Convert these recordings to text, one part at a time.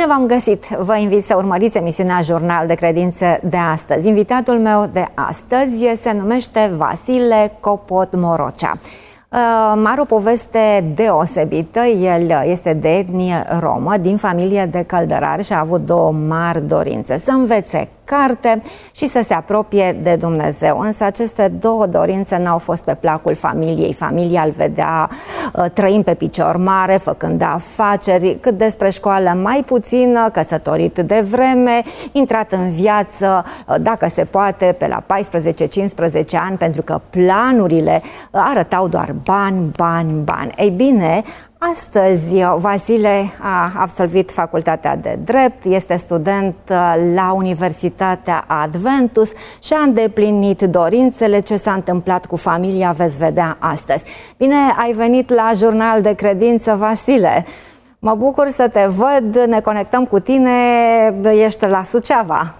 Bine v-am găsit! Vă invit să urmăriți emisiunea Jurnal de Credință de astăzi. Invitatul meu de astăzi se numește Vasile Copot-Morocea. Are o poveste deosebită. El este de etnie romă, din familie de căldărari și a avut două mari dorințe: să învețe carte și să se apropie de Dumnezeu. Însă aceste două dorințe n-au fost pe placul familiei. Familia îl vedea trăind pe picior mare, făcând afaceri. Cât despre școală, mai puțină, căsătorit de vreme, intrat în viață, dacă se poate, pe la 14-15 ani, pentru că planurile arătau doar bani, bani, bani. Ei bine, astăzi Vasile a absolvit facultatea de drept, este student la Universitatea Adventus și a îndeplinit dorințele. Ce s-a întâmplat cu familia veți vedea astăzi. Bine ai venit la Jurnal de Credință, Vasile! Mă bucur să te văd, ne conectăm cu tine, ești la Suceava.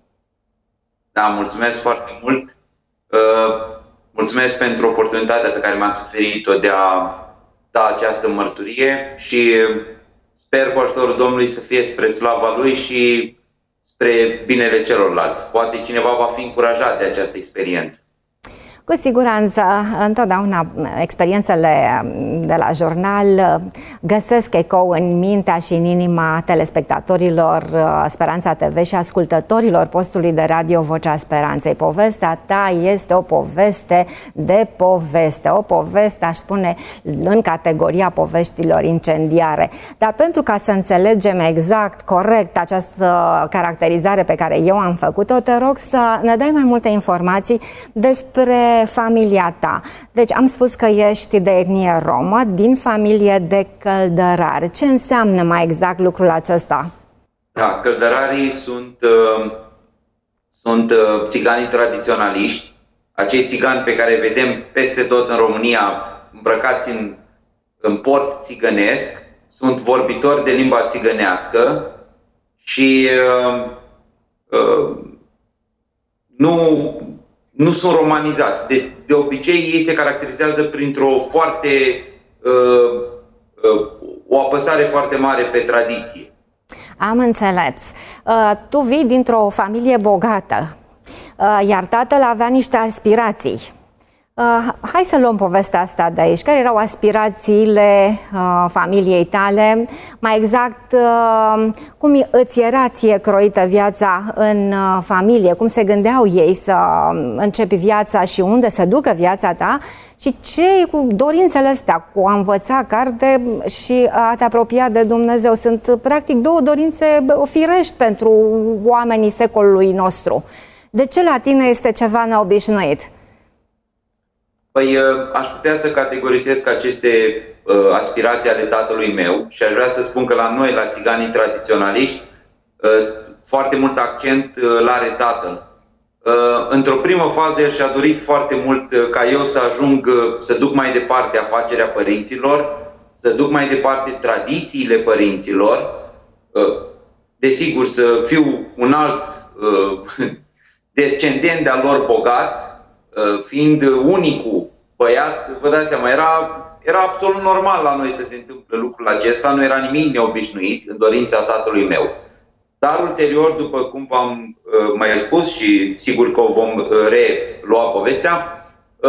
Da, mulțumesc foarte mult! Mulțumesc pentru oportunitatea pe care mi-ați oferit-o de a da această mărturie și sper cu ajutorul Domnului să fie spre slava Lui și spre binele celorlalți. Poate cineva va fi încurajat de această experiență. Cu siguranță, întotdeauna experiențele de la jurnal găsesc ecou în mintea și în inima telespectatorilor Speranța TV și ascultătorilor postului de radio Vocea Speranței. Povestea ta este o poveste de poveste, o poveste, aș spune, în categoria poveștilor incendiare. Dar pentru ca să înțelegem exact, corect această caracterizare pe care eu am făcut-o, te rog să ne dai mai multe informații despre familia ta. Deci am spus că ești de etnie romă, din familie de căldărari. Ce înseamnă mai exact lucrul acesta? Da, căldărarii sunt țiganii tradiționaliști, acei țigani pe care vedem peste tot în România, îmbrăcați în port țigănesc, sunt vorbitori de limba țigănească și nu sunt romanizați. De obicei, ei se caracterizează printr-o o apăsare foarte mare pe tradiție. Am înțeles. Tu vii dintr-o familie bogată, iar tatăl avea niște aspirații. Hai să luăm povestea asta de aici. Care erau aspirațiile familiei tale? Mai exact, cum îți era ție croită viața în familie? Cum se gândeau ei să începi viața și unde să ducă viața ta? Și ce cu dorințele astea, cu a învăța carte și a te apropia de Dumnezeu? Sunt practic două dorințe firești pentru oamenii secolului nostru. De ce la tine este ceva neobișnuit? Păi, aș putea să categorisesc aceste aspirații ale tatălui meu și aș vrea să spun că la noi, la țiganii tradiționaliști, foarte mult accent l-are tatăl. Într-o primă fază, el și-a dorit foarte mult ca eu să ajung să duc mai departe afacerea părinților, să duc mai departe tradițiile părinților, desigur să fiu un alt descendent de-al lor bogat, fiind unicul băiat. Vă dați seama, era absolut normal la noi să se întâmple lucrul acesta, nu era nimic neobișnuit în dorința tatălui meu. Dar ulterior, după cum v-am mai spus și sigur că o vom relua povestea,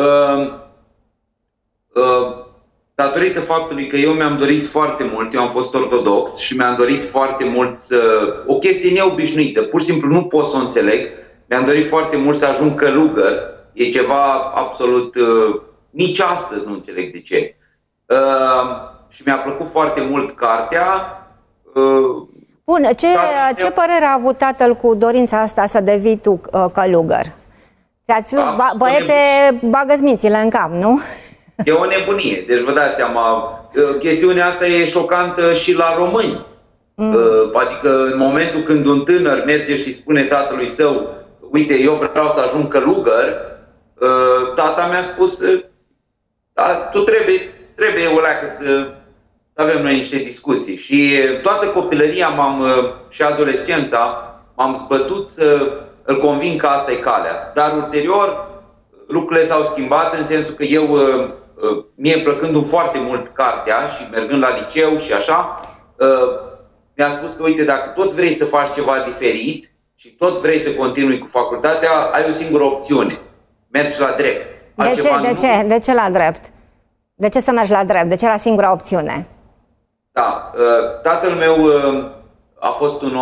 datorită faptului că eu mi-am dorit foarte mult, eu am fost ortodox și mi-am dorit foarte mult o chestie neobișnuită, pur și simplu nu pot să o înțeleg, mi-am dorit foarte mult să ajung călugăr. E ceva absolut... nici astăzi nu înțeleg de ce. Și mi-a plăcut foarte mult cartea. Bun, ce părere a avut tatăl cu dorința asta să devii tu călugăr? Ți-a spus, băiete, bagă-ți mințile în cap, nu? E o nebunie. Deci vă dați seama, chestiunea asta e șocantă și la români. Adică în momentul când un tânăr merge și spune tatălui său: uite, eu vreau să ajung călugăr, tata mi-a spus: da, tu trebuie oleacă să avem noi niște discuții. Și toată copilăria și adolescența m-am zbătut să îl conving că asta e calea. Dar ulterior lucrurile s-au schimbat în sensul că eu, mie plăcându-mi foarte mult cartea și mergând la liceu și așa, mi-a spus că, uite, dacă tot vrei să faci ceva diferit și tot vrei să continui cu facultatea, ai o singură opțiune. Mergi la drept. De ce la drept? De ce să mergi la drept? De ce era singura opțiune? Da, tatăl meu a fost un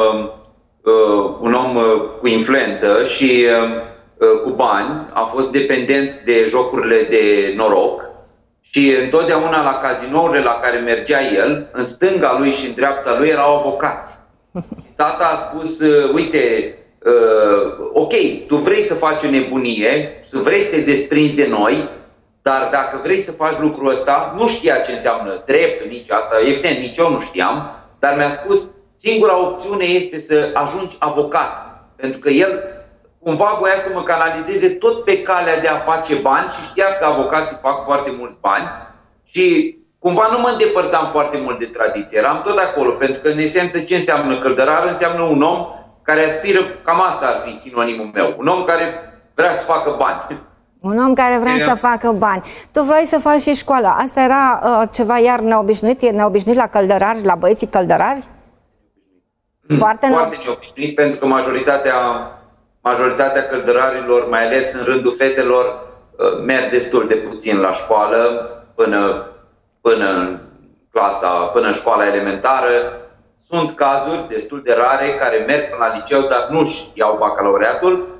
om cu influență și cu bani, a fost dependent de jocurile de noroc și întotdeauna la cazinourile la care mergea el, în stânga lui și în dreapta lui erau avocați. Tata a spus, uite, ok, tu vrei să faci o nebunie, vrei să te desprinzi de noi, dar dacă vrei să faci lucrul ăsta, nu știa ce înseamnă drept, nici asta, evident, nici eu nu știam, dar mi-a spus, singura opțiune este să ajungi avocat, pentru că el cumva voia să mă canalizeze tot pe calea de a face bani și știa că avocații fac foarte mulți bani și cumva nu mă îndepărtam foarte mult de tradiție, eram tot acolo, pentru că în esență ce înseamnă căldărar? Înseamnă un om care aspiră, cam asta ar fi sinonimul meu, un om care vrea să facă bani. Un om care vrea să facă bani. Tu vrei să faci și școala. Asta era ceva iar neobișnuit? E neobișnuit la căldărari, la băieții căldărari? Foarte neobișnuit, pentru că majoritatea căldărarilor, mai ales în rândul fetelor, merg destul de puțin la școală până în școala elementară. Sunt cazuri destul de rare care merg până la liceu, dar nu-și iau bacalaureatul.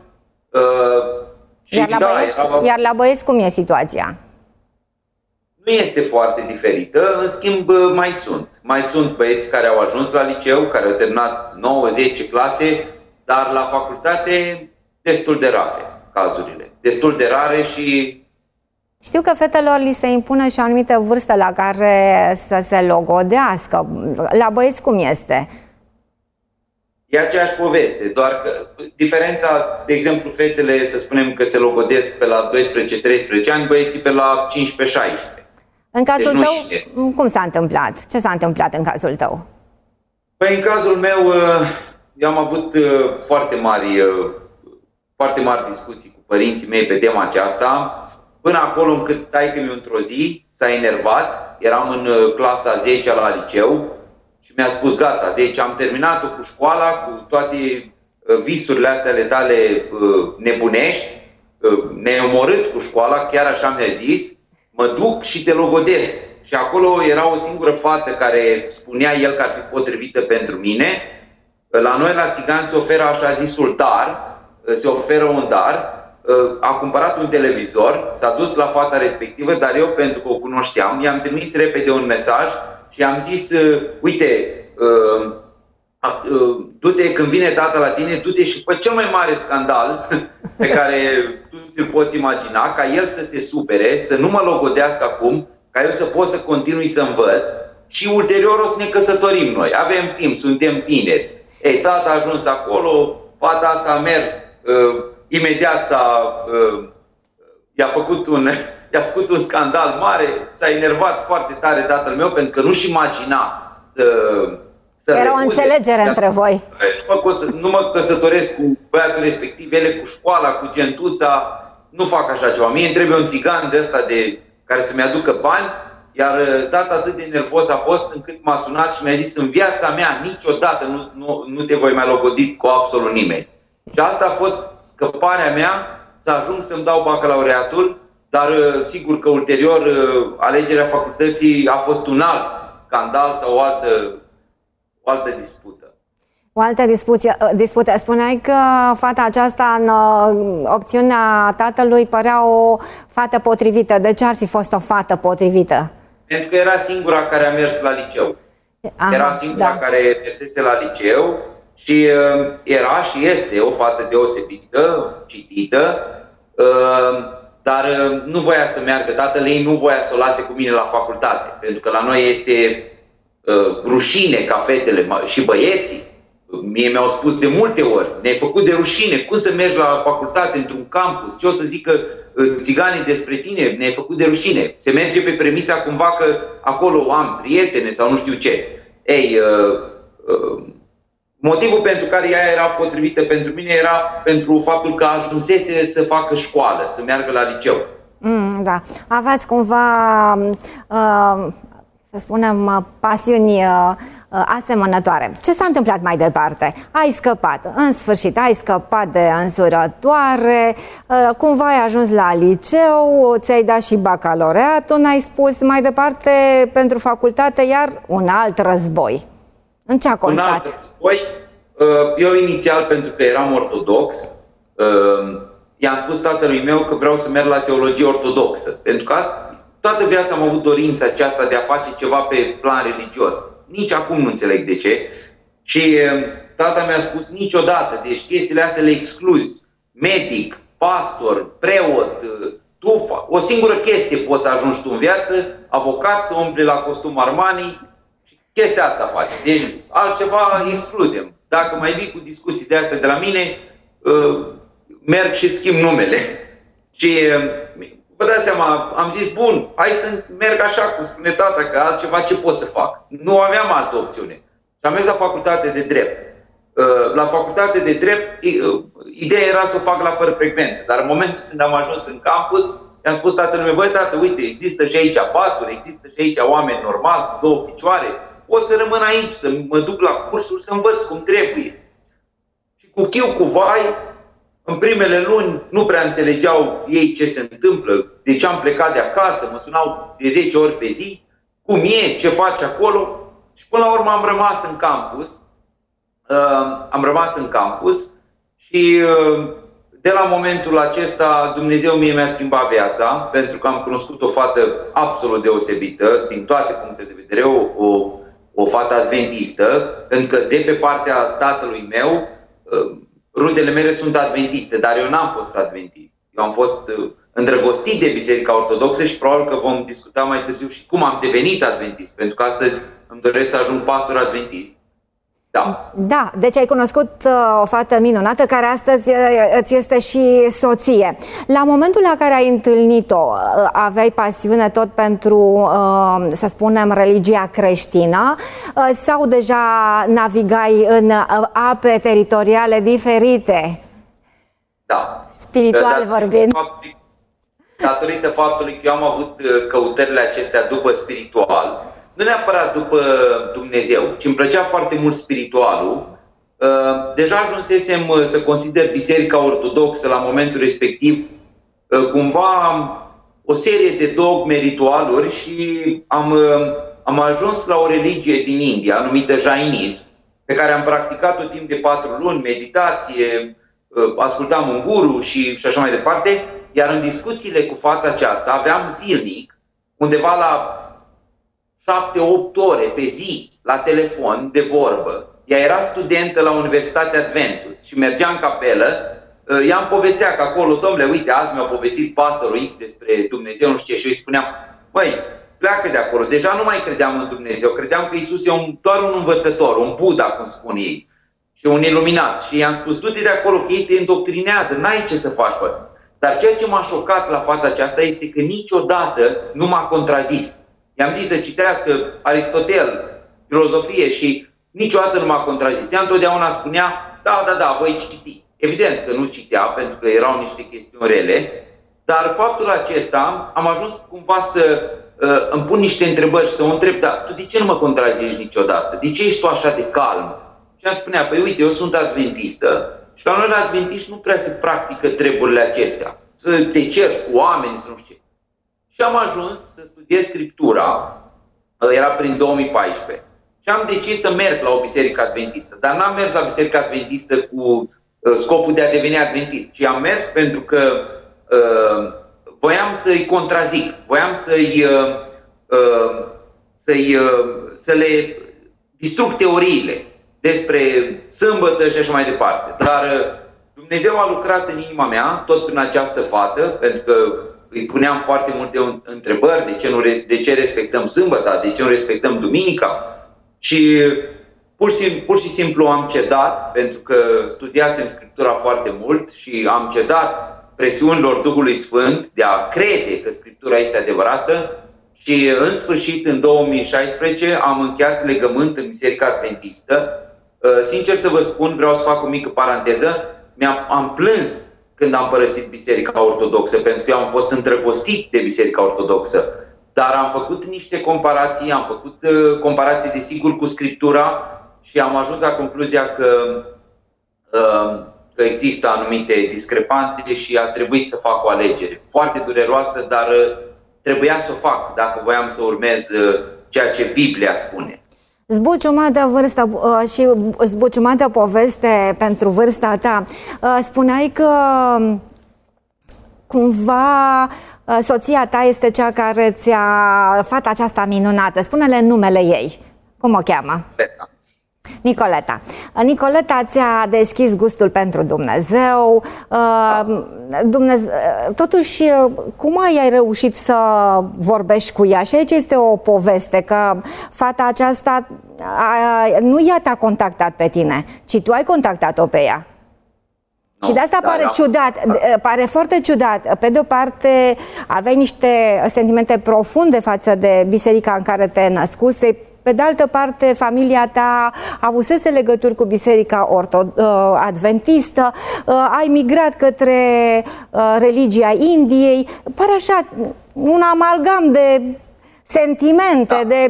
Iar la băieți cum e situația? Nu este foarte diferită, în schimb mai sunt băieți care au ajuns la liceu, care au terminat 9-10 clase, dar la facultate destul de rare cazurile, destul de rare și... Știu că fetelor li se impune și o anumită vârstă la care să se logodească. La băieți cum este? E aceeași poveste, doar că diferența, de exemplu, fetele, să spunem că se logodesc pe la 12-13 ani, băieții pe la 15-16. În cazul tău, cum s-a întâmplat? Ce s-a întâmplat în cazul tău? Păi, în cazul meu, eu am avut foarte mari discuții cu părinții mei pe tema aceasta, până acolo încât taică-miu într-o zi s-a enervat, eram în clasa 10-a la liceu, și mi-a spus, gata, deci am terminat-o cu școala, cu toate visurile astea ale tale nebunești, ne-ai omorât cu școala, chiar așa mi-a zis, mă duc și te logodesc. Și acolo era o singură fată care spunea el că ar fi potrivită pentru mine. La noi, la țigani, se oferă așa zisul dar, se oferă un dar, a cumpărat un televizor, s-a dus la fata respectivă, dar eu, pentru că o cunoșteam, i-am trimis repede un mesaj și am zis, uite, du-te, când vine tata la tine, du-te și fă cel mai mare scandal pe care tu ți-l poți imagina, ca el să se supere, să nu mă logodească acum, ca eu să pot să continui să învăț și ulterior o să ne căsătorim noi. Avem timp, suntem tineri. Ei, tata a ajuns acolo, fata asta a mers, imediat i-a făcut un scandal mare, s-a enervat foarte tare tatăl meu pentru că nu-și imagina să era o înțelegere între voi. Nu mă căsătoresc cu băiatul respectiv, ele cu școala, cu gentuța, nu fac așa ceva. Mie îmi trebuie un țigan de ăsta care să-mi aducă bani, iar tata atât de nervos a fost încât m-a sunat și mi-a zis, în viața mea niciodată nu te voi mai logodi cu absolut nimeni. Și asta a fost scăparea mea, să ajung să-mi dau bacalaureatul, dar sigur că ulterior alegerea facultății a fost un alt scandal sau o altă dispută. O altă dispută. Spuneai că fata aceasta, în opțiunea tatălui, părea o fată potrivită. De ce ar fi fost o fată potrivită? Pentru că era singura care a mers la liceu. Era singura care mersese la liceu și era și este o fată deosebită, citită, dar nu voia să meargă, tatăl ei nu voia să o lase cu mine la facultate, pentru că la noi este rușine ca fetele și băieții. Mie mi-au spus de multe ori, ne-ai făcut de rușine, cum să mergi la facultate într-un campus, ce o să zică țiganii despre tine, ne-ai făcut de rușine. Se merge pe premisa cumva că acolo am prietene sau nu știu ce. Ei, motivul pentru care ea era potrivită pentru mine era pentru faptul că ajunsese să facă școală, să meargă la liceu. Da. Aveați cumva, să spunem, pasiuni asemănătoare. Ce s-a întâmplat mai departe? Ai scăpat, în sfârșit, ai scăpat de însurătoare, cumva ai ajuns la liceu, ți-ai dat și bacalaureatul, n-ai spus, mai departe pentru facultate, iar un alt război. În ce a constat? Un alt război. Eu inițial, pentru că eram ortodox, i-am spus tatălui meu că vreau să merg la teologie ortodoxă, pentru că toată viața am avut dorința aceasta de a face ceva pe plan religios. Nici acum nu înțeleg de ce. Și tata mi-a spus niciodată, deci chestiile astea le excluzi. Medic, pastor, preot, tufa. O singură chestie poți să ajungi tu în viață, avocat, să umbli la costum Armani și chestia asta faci. Deci altceva excludem. Dacă mai vii cu discuții de astea de la mine, merg și îți schimb numele. Și vă dați seama, am zis, bun, hai să merg așa, cum spune tata, că altceva ce pot să fac. Nu aveam altă opțiune. Și am mers la facultate de drept. La facultate de drept, ideea era să o fac la fără frecvență. Dar în momentul când am ajuns în campus, i-am spus tatălui meu, băi, tată, uite, există și aici paturi, există și aici oameni normali, cu două picioare. Pot să rămân aici, să mă duc la cursuri, să învăț cum trebuie. Și cu chiu, cu vai, în primele luni nu prea înțelegeau ei ce se întâmplă, de ce am plecat de acasă, mă sunau de 10 ori pe zi, cum e, ce faci acolo. Și până la urmă am rămas în campus. Și de la momentul acesta Dumnezeu mie mi-a schimbat viața, pentru că am cunoscut o fată absolut deosebită, din toate punctele de vedere, o fată adventistă, pentru că de pe partea tatălui meu, rudele mele sunt adventiste, dar eu n-am fost adventist. Eu am fost îndrăgostit de Biserica Ortodoxă și probabil că vom discuta mai târziu și cum am devenit adventist, pentru că astăzi îmi doresc să ajung pastor adventist. Da, deci ai cunoscut o fată minunată care astăzi îți este și soție. La momentul la care ai întâlnit-o, aveai pasiune tot pentru, să spunem, religia creștină sau deja navigai în ape teritoriale diferite? Da. Spiritual vorbind. Datorită faptului că eu am avut căutările acestea după spiritual, nu neapărat după Dumnezeu, ci îmi plăcea foarte mult spiritualul. Deja ajunsesem să consider Biserica Ortodoxă la momentul respectiv cumva o serie de dogme, ritualuri și am ajuns la o religie din India numită Jainism, pe care am practicat-o timp de 4 luni, meditație, ascultam un guru și așa mai departe, iar în discuțiile cu fata aceasta aveam zilnic, undeva la 7-8 ore pe zi la telefon de vorbă. Ea era studentă la Universitatea Adventus și mergea în capelă. Ea îmi povestea că acolo, domnule, uite, azi mi-a povestit pastorul X despre Dumnezeu, nu știu ce, și eu îi spuneam, băi, pleacă de acolo. Deja nu mai credeam în Dumnezeu, credeam că Iisus e doar un învățător, un Buddha, cum spun ei, și un iluminat. Și i-am spus, du-te de acolo, că ei te îndoctrinează, n-ai ce să faci, bă. Dar ceea ce m-a șocat la fata aceasta este că niciodată nu m-a contrazis. I-am zis să citească Aristotel, filozofie și niciodată nu m-a contrazis. Ea întotdeauna spunea, da, voi citi. Evident că nu citea, pentru că erau niște chestiuni rele, dar faptul acesta am ajuns cumva să îmi pun niște întrebări și să o întreb, dar tu de ce nu mă contrazici niciodată? De ce ești tu așa de calm? Și am spunea, păi uite, eu sunt adventistă și la noi la adventiști nu prea se practică treburile acestea. Să te ceri cu oameni, să nu știu ce. Și am ajuns să studiez Scriptura, era prin 2014, și am decis să merg la o biserică adventistă. Dar n-am mers la biserica adventistă cu scopul de a deveni adventist, ci am mers pentru că voiam să-i contrazic, voiam să le distrug teoriile despre sâmbătă și așa mai departe. Dar Dumnezeu a lucrat în inima mea, tot prin această fată, pentru că îi puneam foarte multe întrebări, de ce respectăm sâmbăta, de ce nu respectăm duminica. Și pur și simplu am cedat, pentru că studiasem Scriptura foarte mult și am cedat presiunilor Duhului Sfânt de a crede că Scriptura este adevărată. Și în sfârșit, în 2016, am încheiat legământ în Biserica Adventistă. Sincer să vă spun, vreau să fac o mică paranteză, am plâns când am părăsit Biserica Ortodoxă, pentru că eu am fost îndrăgostit de Biserica Ortodoxă. dar am făcut niște comparații, am făcut comparații desigur cu Scriptura și am ajuns la concluzia că există anumite discrepanțe și a trebuit să fac o alegere. Foarte dureroasă, dar trebuia să o fac dacă voiam să urmez ceea ce Biblia spune. Zbuciumată vârstă și zbuciumată poveste pentru vârsta ta. Spuneai că cumva soția ta este cea care fata aceasta minunată. Spune-le numele ei. Cum o cheamă? Nicoleta. Nicoleta ți-a deschis gustul pentru Dumnezeu. Totuși, cum ai reușit să vorbești cu ea? Și aici este o poveste, că fata aceasta nu ea te-a contactat pe tine, ci tu ai contactat-o pe ea. Și de asta pare ciudat, pare foarte ciudat. Pe de o parte, aveai niște sentimente profunde față de biserica în care te născuse. Pe de altă parte, familia ta avusese legături cu biserica adventistă, ai migrat către religia Indiei. Pare așa un amalgam de sentimente,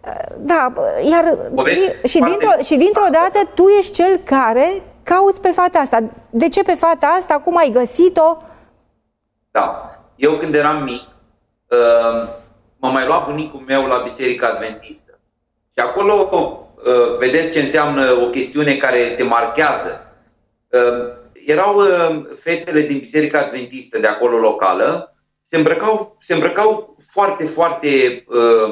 și dintr-o dată tu ești cel care cauți pe fata asta. De ce pe fata asta? Cum ai găsit-o? Da. Eu când eram mic, mă mai lua bunicul meu la biserica adventistă. Și acolo vedeți ce înseamnă o chestiune care te marchează. Erau fetele din biserica adventistă de acolo locală, se îmbrăcau foarte, foarte,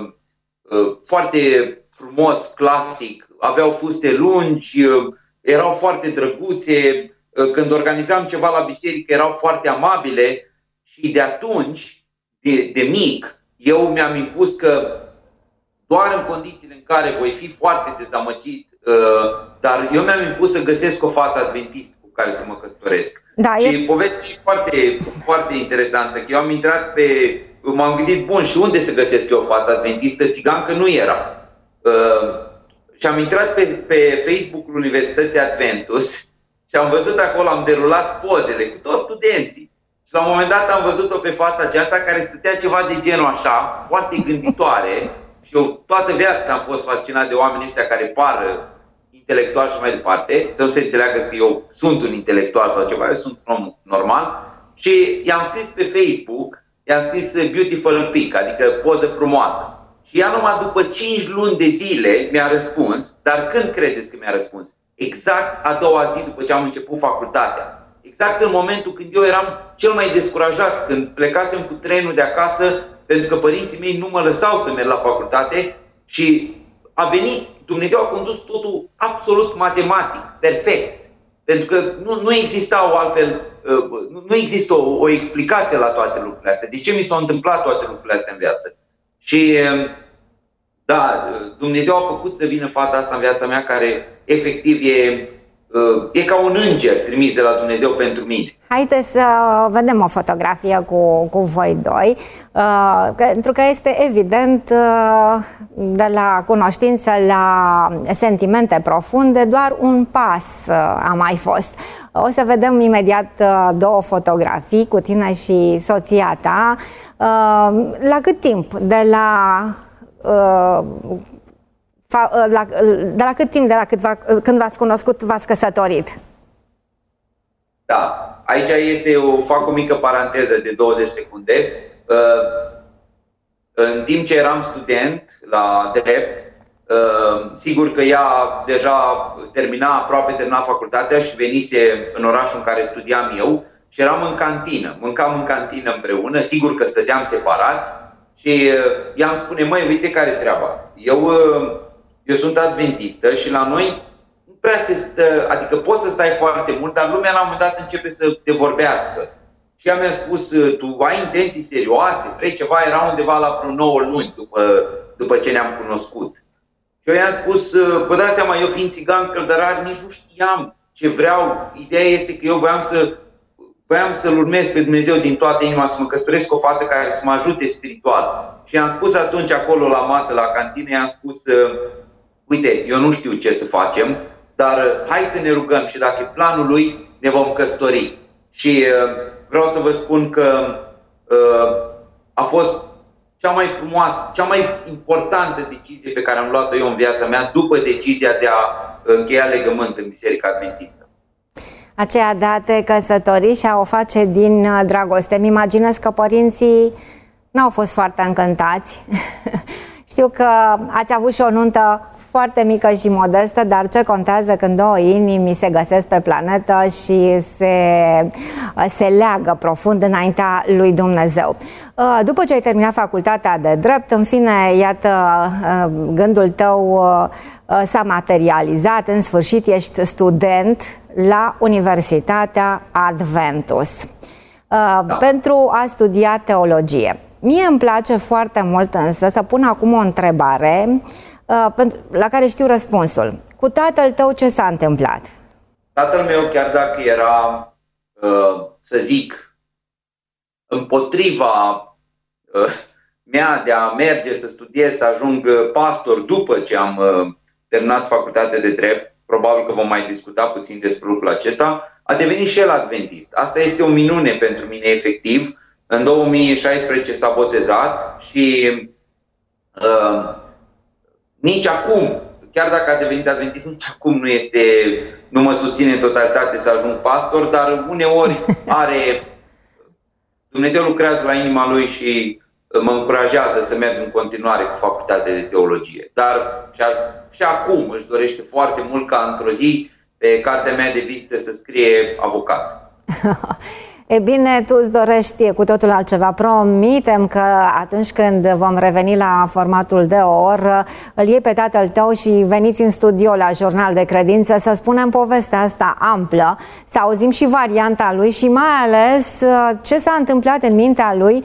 foarte frumos, clasic, aveau fuste lungi, erau foarte drăguțe. Când organizam ceva la biserică erau foarte amabile și de atunci, de mic, eu mi-am impus că doar în condițiile în care voi fi foarte dezamăgit, dar eu mi-am impus să găsesc o fată adventistă cu care să mă căsătoresc. Da, și povestea e foarte, foarte interesantă. Eu am intrat m-am gândit, bun, și unde să găsesc eu o fată adventistă? Țigancă nu era. Și am intrat pe Facebook-ul Universității Adventus și am văzut acolo, am derulat pozele cu toți studenții. Și la un moment dat am văzut-o pe fata aceasta care stătea ceva de genul așa, foarte gânditoare. Și eu toată viața am fost fascinat de oamenii ăștia care par intelectuali și mai departe, să nu se înțeleagă că eu sunt un intelectual sau ceva, eu sunt un om normal. Și i-am scris pe Facebook, i-am scris beautiful pic, adică poză frumoasă. Și ea numai după 5 luni de zile mi-a răspuns, dar când credeți că mi-a răspuns? Exact a doua zi după ce am început facultatea. Exact în momentul când eu eram cel mai descurajat, când plecasem cu trenul de acasă, pentru că părinții mei nu mă lăsau să merg la facultate și a venit, Dumnezeu a condus totul absolut matematic, perfect. Pentru că nu exista o altfel, nu există o explicație la toate lucrurile astea. De ce mi s-au întâmplat toate lucrurile astea în viață? Și da, Dumnezeu a făcut să vină fata asta în viața mea care efectiv e ca un înger trimis de la Dumnezeu pentru mine. Haideți să vedem o fotografie cu voi doi, pentru că este evident, de la cunoștință la sentimente profunde, doar un pas a mai fost. O să vedem imediat 2 fotografii cu tine și soția ta. La cât timp? De la cât timp, când v-ați cunoscut, v-ați căsătorit? Da, aici fac o mică paranteză de 20 secunde. În timp ce eram student la drept, sigur că ea deja aproape termina facultatea și venise în orașul în care studiam eu și eram în cantină. Mâncam în cantină împreună, sigur că stăteam separați și ea îmi spune, măi, uite care e treaba. Eu sunt adventistă și la noi nu prea se stă, adică poți să stai foarte mult, dar lumea la un moment dat începe să te vorbească. Și ea mi-a spus, tu ai intenții serioase, vrei ceva? Era undeva la vreo 9 luni după ce ne-am cunoscut. Și eu i-am spus, vă dați seama, eu fiind țigan căldărar, nici nu știam ce vreau. Ideea este că eu voiam să-L urmez pe Dumnezeu din toată inima, să mă căsătoresc cu o fată care să mă ajute spiritual. Și i-am spus atunci acolo la masă, la cantină, i-am spus, uite, eu nu știu ce să facem, dar hai să ne rugăm și dacă e planul Lui, ne vom căsători. Și vreau să vă spun că a fost cea mai frumoasă, cea mai importantă decizie pe care am luat-o eu în viața mea după decizia de a încheia legământ în Biserica Adventistă. Aceea de a te căsători și a o face din dragoste. Îmi imaginez că părinții n-au fost foarte încântați. Știu că ați avut și o nuntă foarte mică și modestă, dar ce contează când două inimi se găsesc pe planetă și se leagă profund înaintea lui Dumnezeu. După ce ai terminat facultatea de drept, în fine, iată, gândul tău s-a materializat, în sfârșit ești student la Universitatea Adventus pentru a studia teologie. Mie îmi place foarte mult însă să pun acum o întrebare la care știu răspunsul. Cu tatăl tău ce s-a întâmplat? Tatăl meu, chiar dacă era, să zic, împotriva mea de a merge să studiez, să ajung pastor după ce am terminat facultatea de drept, probabil că vom mai discuta puțin despre lucrul acesta, a devenit și el adventist. Asta este o minune pentru mine, efectiv. În 2016 s-a botezat și nici acum, chiar dacă a devenit adventist, nici acum nu mă susține în totalitate să ajung pastor, dar uneori Dumnezeu lucrează la inima lui și mă încurajează să merg în continuare cu facultatea de teologie. Dar și acum își dorește foarte mult ca într-o zi pe cartea mea de vizită să scrie avocat. E bine, tu îți dorești cu totul altceva. Promitem că atunci când vom reveni la formatul de o oră, îl iei pe tatăl tău și veniți în studio la Jurnal de Credință să spunem povestea asta amplă, să auzim și varianta lui și mai ales ce s-a întâmplat în mintea lui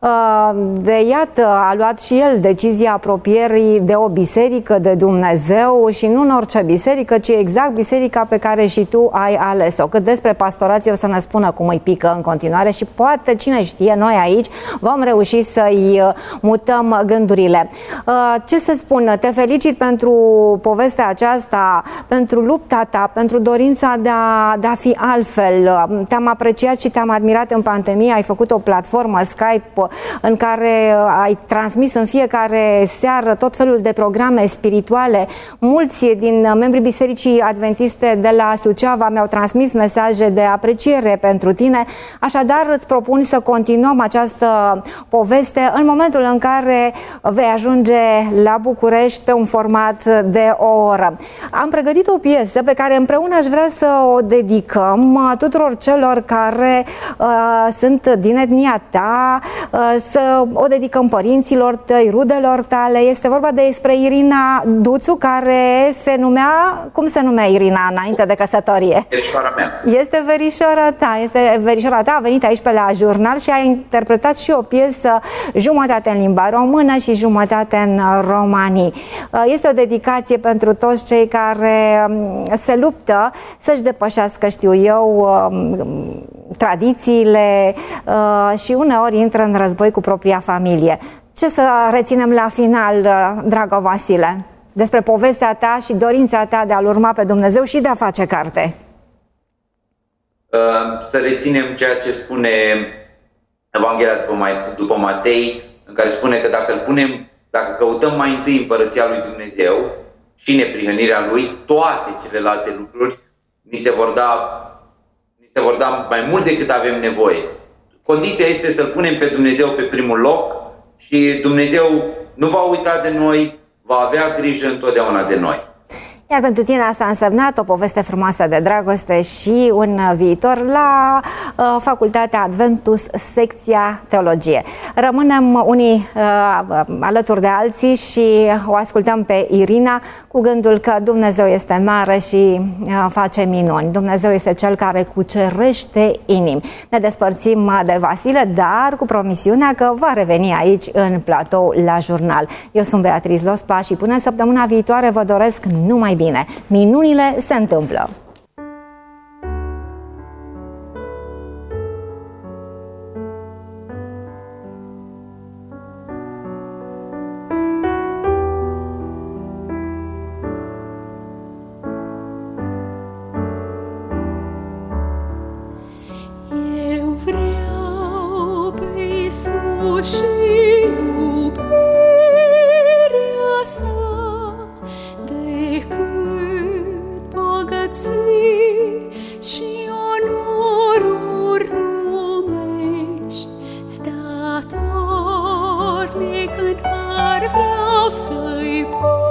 iată, a luat și el decizia apropierii de o biserică de Dumnezeu și nu în orice biserică, ci exact biserica pe care și tu ai ales-o. Cât despre pastorație o să ne spună cum îi pică în continuare și poate, cine știe, noi aici vom reuși să-i mutăm gândurile. Ce să spun, te felicit pentru povestea aceasta, pentru lupta ta, pentru dorința de a fi altfel. Te-am apreciat și te-am admirat în pandemie, ai făcut o platformă Skype în care ai transmis în fiecare seară tot felul de programe spirituale. Mulți din membrii Bisericii Adventiste de la Suceava mi-au transmis mesaje de apreciere pentru tine. Așadar, îți propun să continuăm această poveste în momentul în care vei ajunge la București pe un format de o oră. Am pregătit o piesă pe care împreună aș vrea să o dedicăm tuturor celor care sunt din etnia ta, să o dedicăm părinților tăi, rudelor tale. Este vorba despre Irina Duțu, care se numea... Cum se numea Irina înainte de căsătorie? Verișoara mea. Este verișoara ta. Este verișoara ta, a venit aici pe la Jurnal și a interpretat și o piesă jumătate în limba română și jumătate în romani. Este o dedicație pentru toți cei care se luptă să-și depășească, știu eu, tradițiile și uneori intră în război cu propria familie. Ce să reținem la final, dragă Vasile, despre povestea ta și dorința ta de a-L urma pe Dumnezeu și de a face carte? Să reținem ceea ce spune Evanghelia după Matei, în care spune că dacă căutăm mai întâi împărăția lui Dumnezeu și neprihănirea lui, toate celelalte lucruri ni se vor da mai mult decât avem nevoie. Condiția este să-L punem pe Dumnezeu pe primul loc și Dumnezeu nu va uita de noi, va avea grijă întotdeauna de noi. Iar pentru tine asta a însemnat o poveste frumoasă de dragoste și un viitor la Facultatea Adventus, secția Teologie. Rămânem unii alături de alții și o ascultăm pe Irina cu gândul că Dumnezeu este mare și face minuni. Dumnezeu este Cel care cucerește inimi. Ne despărțim de Vasile, dar cu promisiunea că va reveni aici în platou la Jurnal. Eu sunt Beatriz Lospa și până săptămâna viitoare vă doresc numai bine. Minunile se întâmplă. Eu vreau pe Iisus și vreau să-i